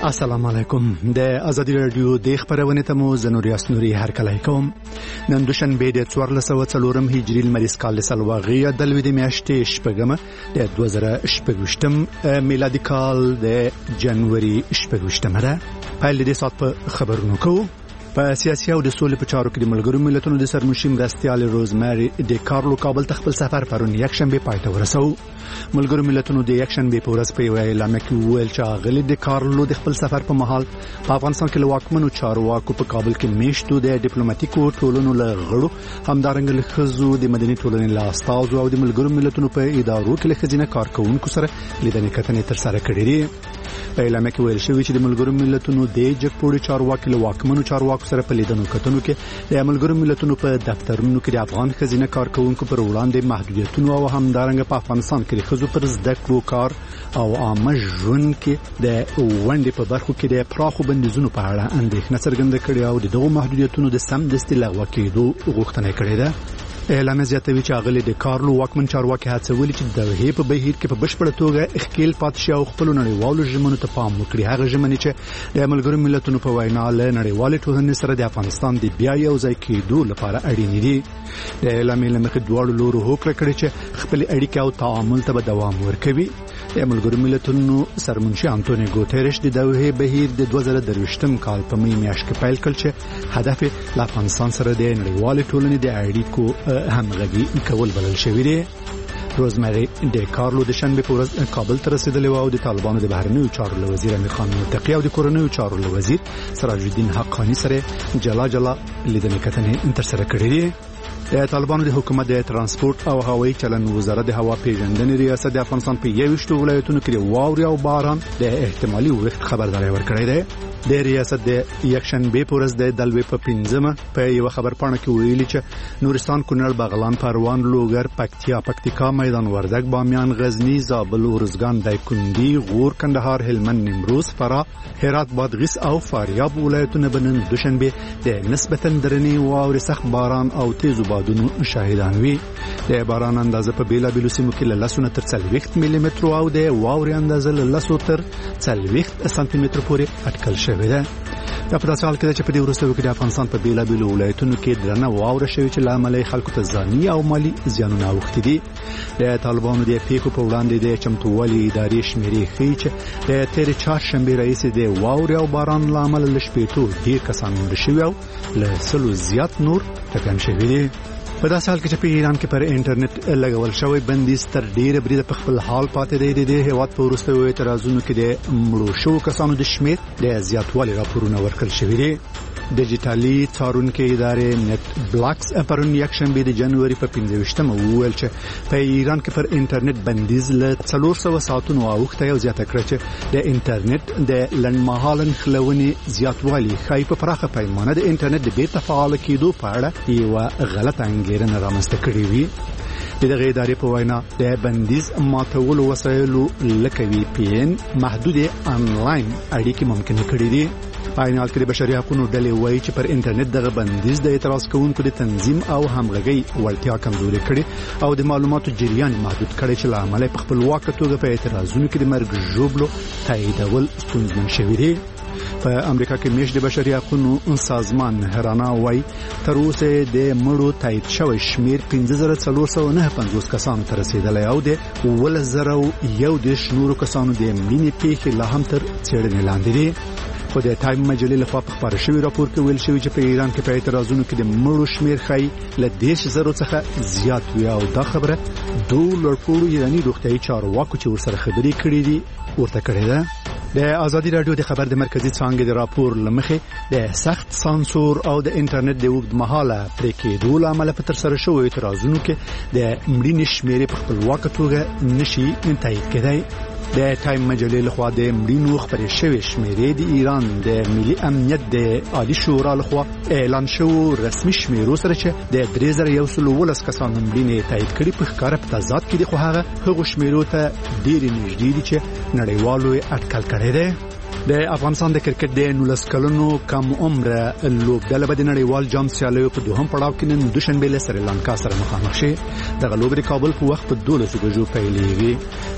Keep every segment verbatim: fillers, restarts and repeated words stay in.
السلام علیکم. د ازادي رادیو د خبرونه ته مو زنوریاس نوري هر کله کوم. نن دوشنبه د څوارلس سوه څلورم هجري لمریز کال سلواغي د لوي د میاشتې شپږمه د دوه زره شپږویشتم میلادي کال د جنوري شپږویشتمه ده. پیل د سات په خبرونو کوو. په سیاسي او د سولې په چارو کې د ملګرو ملتونو د سرمشي مرستیال روزمری د کارلو کابل ته خپل سفر پرون یک شنبه پای ته ورسو. ملګرو ملتونو د یک شنبه په ورځ په یو اعلان کې ویل چې غلي د کارلو د خپل سفر په مهال په افغانستان کې لواکمنو چارواکو په کابل کې میشتو د ډیپلوماټیکو ټولنو له غړو همدارنګه له خزو د مدني ټولنې له استازو او د ملګرو ملتونو په ادارو کې له خزینه کارکونکو سره لیدنې کتنې تر سره کړې دي. په اعلان کې ویل شوی چې د ملګرو ملتونو د جګپوړي چارواکي له واکمنو چارواکو سره په لیدنو کتنو کې د ملګرو ملتونو په دفترونو کې د افغان خزینه کارکونکو پر وړاندې محدودیتونو او همدارنګه په افغانستان کې د خزو پر زده کړو کار او عامه ژوند کې د وندې په برخو کې د پراخو بندیزونو په اړه اندېښنه څرګنده کړې او د دغو محدودیتونو د سم دستي لغوه کېدو غوښتنه کړې ده. اعلان زیاتوي چې اغلی د کارلو واکمن چارواکي هڅولي چې د هې په بهیر کې په بشپړه توګه اخکیل پاتشي او خپل نړیوالو ژمنو ته پام وکړي. هغه ژمنې چې د ملګرو ملتونو په وینا له نړیوالې ټولنې سره د افغانستان د بیا یو ځای کېدو لپاره اړین دي. د اعلان له مخې دواړو لورو هوکړه کړې چې خپل اړیکې او تعامل ته به دوام ورکوي. د ملګرو ملتونو سرمنشي انټونی ګوتریش د دوه بهیر د دوه زره درویشتم کال په می میاشت کې پیل کړ چې هدف له افغانستان سره د نړیوالې ټولنې د اړیکو همغږي کول بلل شوی دی. روزمری د کارلو د شنبه په ورځ کابل ته رسیدلی او د طالبانو د بهرنیو چارو وزیر امیر خان متقی او د کورنیو چارو وزیر سراج الدین حقانی سره جلا جلا لیدنې کتنې تر سره کړې دي. د طالبانو د حکومت د ترانسپورت او هوایي چلن وزارت د هوا پیژندنې ریاست د افغانستان په یوشتو ولایتونو کې د واورې او باران د احتمالي وخت خبرداري ورکړې ده. د ریاست د یکشنبه په ورځ د دلوي په پنځمه په یو خبرپاڼه کې ویلي چې نورستان، کونړ، بغلان، پروان، لوګر، پکتیا، پکتیکا، میدان وردګ، بامیان، غزنی، زابل، ارزګان، دایکنډي، غور، کندهار، هلمند، نیمروز، فراه، هرات، بادغیس او فاریاب ولایتونه بنن دوشنبه د نسبتا درنې واورې، سخت باران او تیز بادونو شاهدان وي. د باران اندازه په بیلا بیلو سیمو کې له لسو تر څلوېښت ملي متر او د واورې اندازه له لسو تر څلوېښت سانتي متر پورې اټکل شوی ده. دا په داسې حال کې چې په دې وروستیو کې د افغانستان په بیلا بیلو ولایتونو کې درنه واوره شوې چې له امله خلکو ته ځاني او مالي زیانونه اوښتي دي. د طالبانو د پیښو په وړاندې د چمتووالي ادارې شمیرې ښیي چې د تېرې چهارشنبې راهیسې د واورې او باران له امله له شپېتو ډېر کسان مړه شوي او له سلو زیات نور ټپیان شوي دي. په داسې حال کې چې په ایران کې پر انټرنیټ لګول شوی بندیز تر ډیره بریده په خپل حال پاتې دی. د هیواد په وروستیو اعتراضونو کې د مړو شوو کسانو د شمېر د زیاتوالي راپورونه ورکړل شوي دي. ډیجیټالي څارونکو ادارې نت بلاکس پرون یکشنبه د جنوري په پنځه ویشتمه وویل چې په ایران کې پر انټرنیټ بندیز له څلور سوه ساعتونو اوښتی او زیاته کړه چې د انټرنیټ د لنډمهاله نښلونې زیاتوالی ښایي په پراخه پیمانه د انټرنیټ د بېرته فعاله کېدو په اړه یوه غلطه انګېرنه رامنځته کړې وي. د دغه ادارې په وینا د بندیز ماتولو وسایلو لکه وی پی ان محدود آنلاین اړیکې ممکن کړې دي. په عین حال کې د بشري حقوقو ډلې وایي چې پر انټرنیټ دغه بندیز د اعتراض کوونکو د تنظیم او همغږۍ وړتیا کمزوري کړي او د معلوماتو جریان محدود کړي چې له امله په خپلواکه توګه په اعتراضونو کې د مرګ ژوبلو تاییدول ستونزمن شوي دي. په امریکا کې میش د بشري حقوقو سازمان هرانا وایي تر اوسه د مړو تایید شوی شمیر پنځه زره څلور سوه نهه پنځوس کسانو ته رسیدلی او د اوولس زره یو دېرش نورو کسانو د مړینې پیښې لا هم تر څېړنې لاندې دي. خو د ټایم مجلې لخوا په خپاره شوی راپور کې ویل شوی چې په ایران کې په اعتراضونو کې د مړو شمیر ښایي له دېرش زرو څخه زیات وي او دا خبره دوه لوړپوړو ایراني روغتیایي چارواکو چې ورسره خبرې کړې دي ورته کړې ده. د ازادي رادیو د خبر د مرکزی څانګې د راپور لمخې د سخت سانسور او د انټرنیټ د اوږدمهاله پرې کېدو له امله په ترسره شویو اعتراضونو کې د مړینې شمېرې په خپلواکه توګه نشي تایید کېدی. د ټایم مجلې لخوا د مړینو خبرې شوې شمېرې د ایران د ملي امنیت د عالی شورا لخوا اعلان شوو رسمي شمېرو سره چې د درې زره یو سل اوولس کسانو مړینې تایید کړي په ښکاره په تضاد کې دي، خو هغه هغو شمېرو ته ډېرې نږدې دي چې نړیوالو یې اټکل کړی دی. د افغانستان د کرکټ د نولس کلنو کم عمره لوبډله به د نړیوال جام سیالیو په دوهم پړاو کې نن دوشنبه له سریلانکا سره مخامخ شي. دغه لوبه د کابل په وخت په دولسو بجو پیلېږي.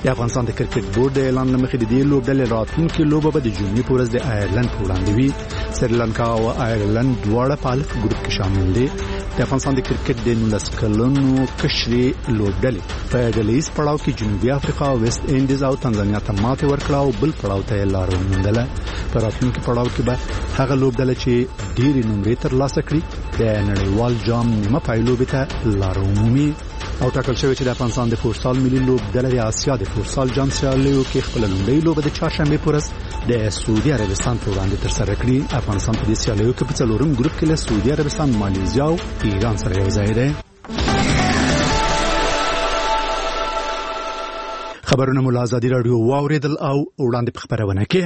د افغانستان د کرکټ بورډ د اعلان لمخې د دې لوبډلې راتلونکي لوبه به د جمعې په ورځ د آیرلند په وړاندې وي. سریلانکا او آیرلند دواړه په الف ګروپ کې شامل دي. د افغانستان د کرکټ د نولس کلنو کشري لوبډلې په ډلهییز پړاو کې جنوبي افریقا، ویسټ انډیز او تنزانیا ته ماتې ورکړه او بل پړاو ته لار وموندله. په راتلونکي پړاو کې به هغه لوبډله چې ډېرې نمرې ترلاسه کړي د نړیوال جام نیمه پایلوبې ته لار ومومي. او ټاکل شوی چې د افغانستان د فوټسال ملي لوبډله د آسیا د فوټسال جام سیالیو کې خپل لومړی لوبه د چهارشنبه په ورځ د سعودي عربستان په وړاندې ترسره کړي. افغانستان په دې سیالیو کې په څلورم ګروپ کې له سعودي عربستان، مالیزیا او ایران سره یو ځای دی. خبرونه مو له ازادي راډیو واوریدل او وړاندې په خبرونه کې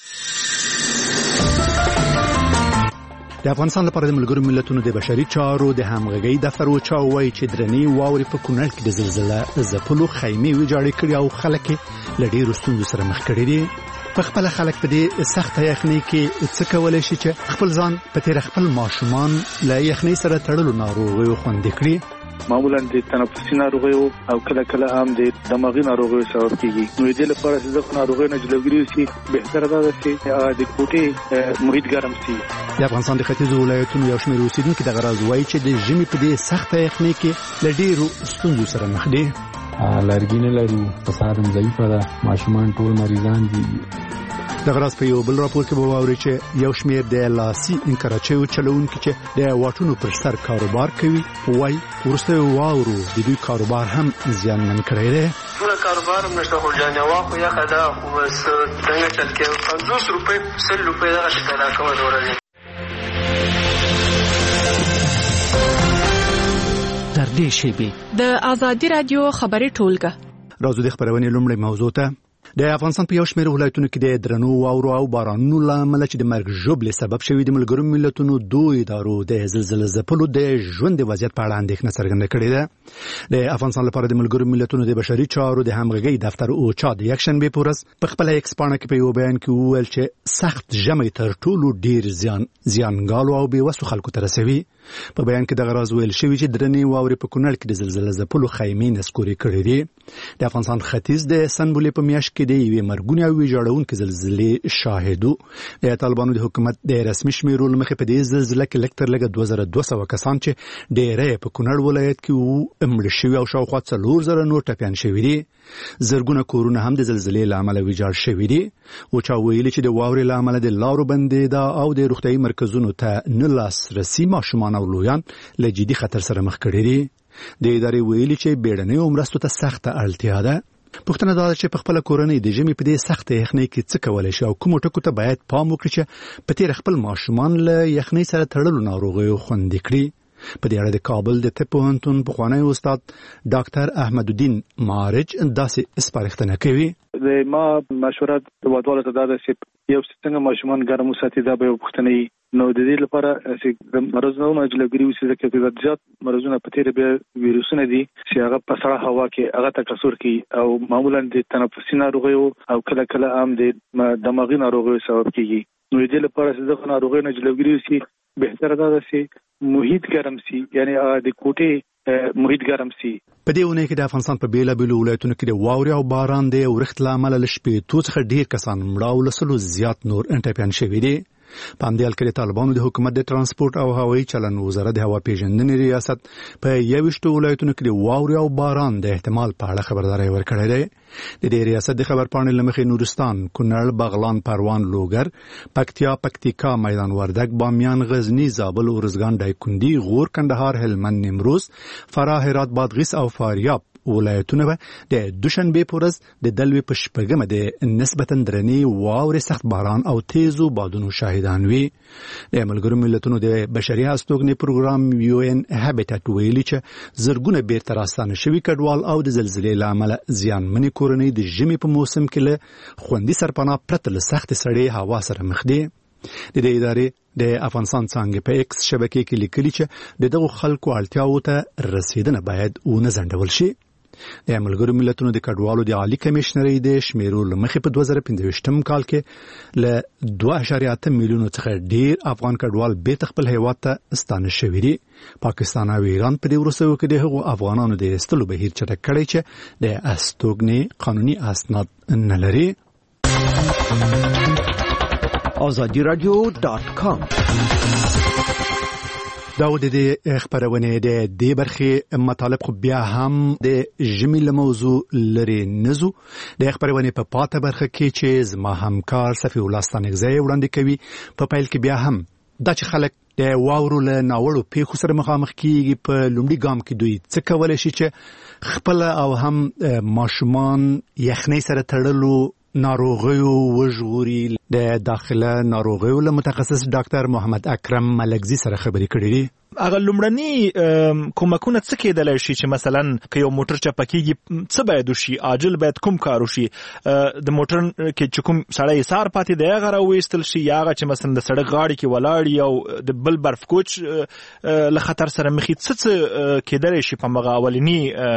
د افغانستان لپاره د ملګرو ملتونو د بشري چارو د همغږۍ دفتر وچا وایي چې درنې واورې په کونړ کې د زلزلې ځپلو خیمې ویجاړې کړي او خلک له ډېرو ستونزو سره مخ کړي دي. په خپل خلک په دې سخت یخنۍ کې څه کولی شي چې خپل ځان په تیر خپل ماشومان له یخنۍ سره تړلو ناروغیو خوندي کړي. معمولا د تنفسي ناروغیو او کله کله هم د دماغي ناروغیو سبب کیږي. نو دې لپاره چې د ناروغیو نه جلوګیری وشي بهتره ده چې د کوټې محیط ګرم شي. د افغانستان د ختیځو ولایتونو یو شمېر اوسیدونکي دغه راز وایي چې د ژمي په دې سخته یخنۍ کې له ډېرو ستونزو سره مخ دي. لرګي نه لرو، فساد هم ضعیفه ده، ماشومان ټول مریضان دي. دغه راز په یو بل راپور کې به واوري چې یو شمېر د لاسي انکراچیو چلوونکي چې د واټونو پر سر کاروبار کوي وایي وروسته واورو د دوی کاروبار هم زیانمن کړی دی. ټول کاروبار هم نشته، خو جانې واخو یخه ده، خو بس څنګه چل کې پنځوس روپۍ سل روپۍ دغسې پیدا کوه د ورځې. تر دې شیبې د ازادي راډیو خبري ټولګه راځو د خبرونې لومړی موضوع ته. د افغانستان په یو شمېر ولایتونو کې د درنو واورو او بارانونو له امله چې د مرګ ژوبلې سبب شوي د ملګرو ملتونو دوه ادارو د زلزلې ځپلو د ژوند د وضعیت په اړه اندېښنه څرګنده کړې ده. د افغانستان لپاره د ملګرو ملتونو د بشري چارو د همغږۍ دفتر اوچا د یکشنبې په ورځ په خپله ایکس پاڼه کې په یو بیان کې وویل چې سخت ژمی تر ټولو ډېر زیان زیانګالو او بېوسو خلکو ته رسوي. په بیان کې دغه راز ویل شوی چې درنې واورې په کونړ کې د زلزلې ځپلو خیمې نسکورې کړې دي. د افغانستان ختیځ د سنبلې په میاشت کې د یوې مرګونې او ویجاړونکې زلزلې شاهدو. د طالبانو د حکومت د رسمي شمیرو له مخې په دې زلزله کې لږ تر لږه دوه زره دوه سوه کسان چې ډېری په کونړ ولایت کې مړه شوي او شاوخوا څلور زره نور ټپیان شوي دي. زرګونه کورونه هم د زلزلې له امله ویجاړ شوي دي. اوچا ویلي چې د واورې له امله د لارو بندېدا او د روغتیايي مرکزونو ته نه لاسرسي ماشومان او لویان له جدي خطر سره مخ کړي دي. د ادارې ویلي چې بیړنیو مرستو ته سخته اړتیا ده. پوښتنه دا ده چې په خپله کورنۍ د ژمي په دې سخته یخنۍ کې څه کولی شي او کومو ټکو ته باید پام وکړي چې په تېره خپل ماشومان له یخنۍ سره تړلو ناروغیو خوندي کړي. په دې اړه د کابل د طب پوهنتون پخوانی استاد ډاکټر احمدالدین مارج داسې سپارښتنه کوي. د ما مشوره د وادوالو ته دا ده چې یو څنګه ماشومان ګرم وساتي، دا به یو پوښتنه وي. نو د دې لپاره چې د مرضونو نه جلوګیری وشي، ځکه چې زیات مرضونه په تېره بیا ویروسونه دي چې هغه په سړه هوا کې هغه تکثر کوي او معمولا د تنفسي ناروغیو او کله کله هم د دماغي ناروغیو سبب کیږي. نو د دې لپاره چې د ناروغیو نه جلوګیری وشي بهتره ده چې محیط ګرم شي، یعنی د کوټې محیط ګرم شي. په دې اونۍ کې د افغانستان په بیلابیلو ولایتونو کې د واورې او باران د اورښت له امله له شپېتو څخه ډېر کسان مړه او له سلو زیات نور ټپیان شوي دي. په همدې حال کې د طالبانو د حکومت د ترانسپورت او هوایي چلند وزارت د هوا پیژندنې ریاست په یویشتو ولایتونو کې د واورې او باران د احتمال په اړه خبرداری ورکړی دی. د دې ریاست د خبرپاڼې له مخې نورستان، کونړ، بغلان، پروان، لوګر، پکتیا، پکتیکا، میدان وردګ، بامیان، غزنی، زابل، ارزګان، دایکنډي، غور، کندهار، هلمند، نیمروز، فراه، هرات، بادغیس او فاریاب ولایتونه به د دوشنبه په ورځ د دلوي په شپږمه د نسبتا درنې واورې، سخت باران او تیزو بادونو شاهدان وي. د ملګرو ملتونو د بشري هستوګنې پروګرام یو ان هابیټاټ ویلي چې زرګونه بیرته راستانه شوي کډوال او د زلزلې له امله زیانمنې کورنۍ د ژمي په موسم کې له خوندي سرپناه پرته له سختې سړې هوا سره مخ دي. د دې ادارې د افغانستان څانګې په ایکس شبکې کې لیکلي چې د دغو خلکو اړتیاو ته رسیدنه باید ونه ځنډول شي. د ملګرو ملتونو د کډوالو د عالی کمشنري د شمیرو لمخې په دوه زره پنځه کال کې ل دوه اعشاریه اته میلیون څخه ډیر افغان کډوال به خپل هیواد ته ستانه شوي دي. پاکستان او ایران په دې وروستیو کې د هغو افغانانو د ایستلو بهیر چټک کړی چې د استوګنې قانوني اسناد نه لري. آزادی رادیو دات کام دا و د خبرونه د دې برخې مطالب خو بیا هم د جمیل موضوع لري نزو د خبرونه په پاته برخه کې چې زما همکار صفی الله ستانګزی وړاندې کوي. په پیل کې بیا هم دا چې خلک د واورو له ناوړو پیښو سره مخامخ کیږي په لومړي ګام کې دوی څه کولای شي چې خپل او هم ماشومان یخنۍ سره تړلو ناروغیو وژغوري. د داخله ناروغیو له متخصص ډاکټر محمد اکرم ملکزی سره خبرې کړې دي. هغه لومړني کومکونه څه کېدلی شي چې مثلا که یو موټر چپه کېږي څه باید وشي، عاجل باید کوم کار وشي، د موټر کې چې کوم سړی ایسار پاتې دی هغه راویستل شي، یا هغه چې مثلا د سړک غاړې کې ولاړ او د بل برف کوچ له خطر سره مخ څه څه کېدلی شي په هغه اولني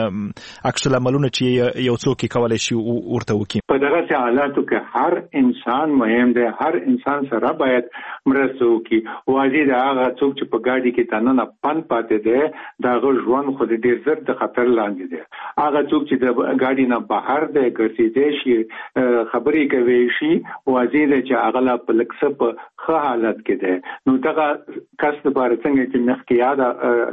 عکس العملونه چې یو څوک کولی شي ورته وکړي. په دغه حالاتو کې هر انسان مهم دی، هر انسان سره باید مرسته وکړي. واجب دی هغه څوک چې په ګاډي کې نه پن پاتې دی دا ژوند خو ډیر زر د خطر لاندې دی. هغه څوک چې د ګاډي نه بهر دی ګرځېدی شي خبرې کوي شي واجب دی چې هغه لا په لکسه په ښه حالت کې دی. نو دغه کس لپاره څنګه چې مخکې یاد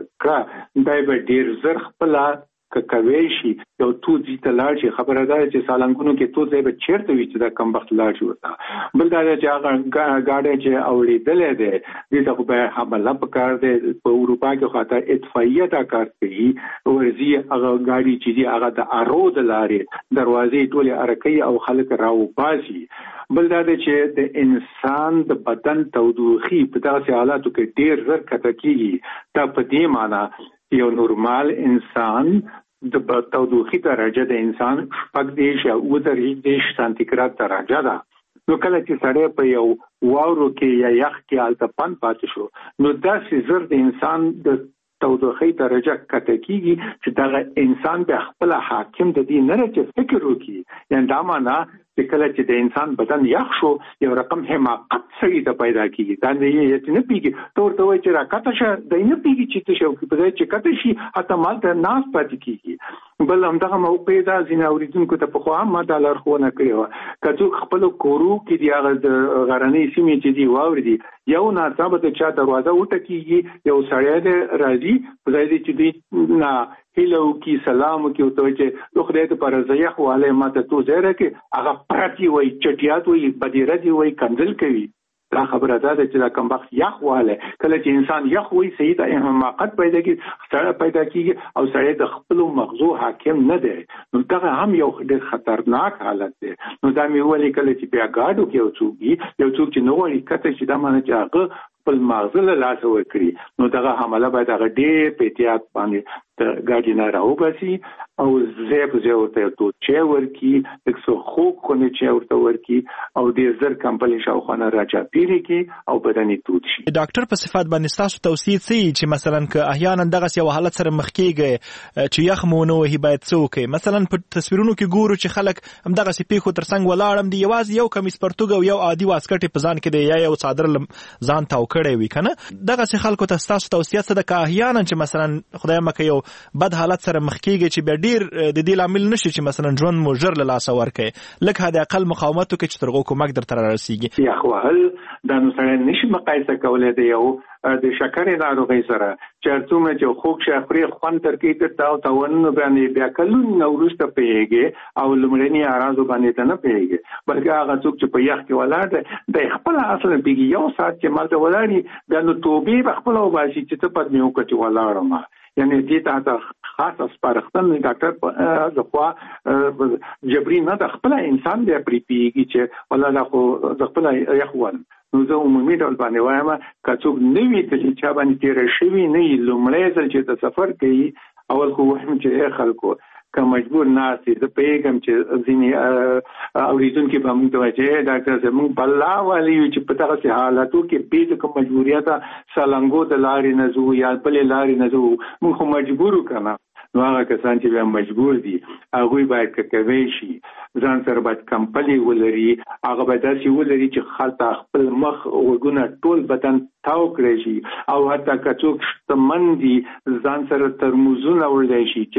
کړه دی به ډیر زر خپل که کوي شي یو تو دې ته لاړ شي. خبره ده چې سالنګونو کې تو ځای به چیرته وي چې دا کم وخت لاړ شي ورته. بل دا چې هغه ګاډی چې اورېدلې ده دې ته خو به حمله پکار دی. په اروپا کې خاطر اطفائیه دا کار کوي ورزي هغه ګاډي چې دی هغه د ارو د لارې دروازې ټولې ارکې او خلک راو باسي. بل دا چې د انسان د بدن تودوخي په داسې حالاتو کې ډیر زر کته کیږي. دا په دې معنی یو نورمال انسان د تودوخي درجه د انسان شپږ دیش یا اووه دیش سانتیګراد درجه ده. نو کله چې سړی په یو واورو کې یا یخ کې هلته پن پاتې شو نو داسې زر د انسان د تودوخي درجه کته کیږي چې دغه انسان به خپل حاکم د دې نه چې فکر وکړي. یعنی دا معنی چې کله چې د انسان بدن یخ شو یو رقم حماقت سړي ته پیدا کیږي. دا نه یې نه پیږي تور ته وایي چې راکته شه د نه پیږي چې څه شو په ځای چې کته شي اته مال ته ناس پاتې کیږي. بل همدغه موقع دا ځینې اوریدونکو ته په خو هم ما دا لارښوونه کړې وه که څوک خپل کورو کې دی هغه د غرنۍ سیمې چې دی واوري دي یو ناڅاپه د چا دروازه وټکیږي یو سړی دی راځي په ځای دی چې دی نه هیلو کی سلام کی او ته چې لو خدای ته پر زیخ واله ماته تو زیره کې هغه پراتی وای چټیات وای بدیره دی وای کنزل کوي. دا خبره ده چې دا کم وخت یخ واله کله چې انسان یخ وای صحیح ته حماقت پیدا کی سره پیدا کیږي او سره د خپل مغزو حاکم نه دی. نو دا هم یو ډېر خطرناک حالت دی. نو دا مې ولې کله چې بیا گاډو کې یو څوک یو څوک چې نو وایي کته چې دا معنی چې هغه خپل مغز له لاس ورکړي نو دغه حمله باید هغه ډېر په احتیاط باندې د ګاډي نه راوباسي او زیب زیب ورته تو چې ورکی دغه خو کو نه چې ورته ورکی او د زر کمپل شاوخانه راچا پیری کی او بدني توت شي. ډاکټر په صفات باندې تاسو توصیه سي چې مثلا که احیانا دغه یو حالت سره مخ کیږي چې یخ مونږ وهي باید څوک مثلا په تصویرونو کې ګورو چې خلک هم دغه سي پیخو ترڅنګ ولاړم دی یوازې یو کمیس پرتګ او یو عادي واسکټ په ځان کې دی یا یو صادر ځان تاو کړی وي کنه دغه سي خلکو ته تاسو توصیه څه ده که احیانا چې مثلا خدای مکه یو بد حالت سره مخ کیږي چې به ډیر د دې لامل نشي چې مثلا ژوند مو ژر له لاسه ورکړي لکه هدا اقل مقاومت وکړي چې ترغو کومک درته رارسیږي. یا خو هل دا نو سره نشي مقایسه کولای دی یو د شکرې ناروغي سره چې څومره چې خوږ شخري خوان ترکې ته تاو تاونه باندې بیا کلون نورسته پیږي او لمړنی ارازو باندې ته نه پیږي بلکې هغه څوک چې په یخ کې ولاړ د خپل اصل پیږي یو سات چې مالته ولاړی بیا نو توبې بخپل او باشي چې ته پد میو کټي ولاړم یعنی دې ته خاص سپارښتنه ډاکټر د خوا جبري نه د خپل انسان دی پری پیږي چې ولا لا خو د خپل یخوان نو زه عمومي ډول باندې وایم که څوک نوي چې چا باندې تیر شوی نه لومړی ځل چې د سفر کوي اول خو وهم چې خلکو که مجبور ناسي زه پیغام چې ځینې اوریدونکو به موږ ته چې ډاکټر زموږ بلا والی چې په دغه حالاتو کې به کوم مجبوریت سالنګو د لارې نه زو یا بل لارې نه زو موږ مجبور کنا نو هغه کسان چې بیا مجبور دي هغه باید کوي شي ځان سره باید کمپلي ولري هغه باید داسې ولري چې خلک خپل مخ وګونه ټول بدن تاو کړی شي او حتی که څوک شتمن دي ځان سره ترموزونه وړي شي